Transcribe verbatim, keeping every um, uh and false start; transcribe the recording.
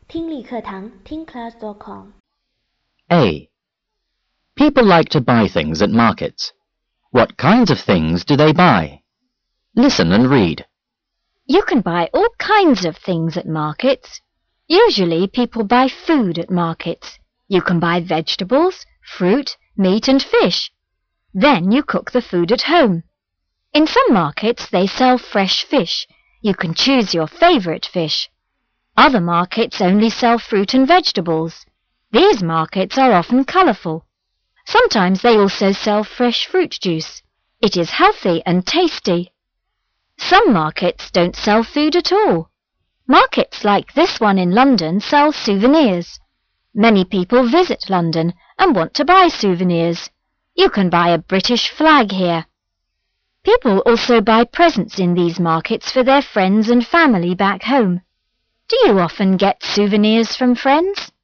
听力课堂听 class dot com。 A. People like to buy things at markets. What kinds of things do they buy? Listen and read. You can buy all kinds of things at markets. Usually people buy food at markets. You can buy vegetables, fruit, meat and fish. Then you cook the food at home. In some markets they sell fresh fish. You can choose your favourite fish. Other markets only sell fruit and vegetables. These markets are often colourful. Sometimes they also sell fresh fruit juice. It is healthy and tasty. Some markets don't sell food at all. Markets like this one in London sell souvenirs. Many people visit London and want to buy souvenirs. You can buy a British flag here. People also buy presents in these markets for their friends and family back home. Do you often get souvenirs from friends?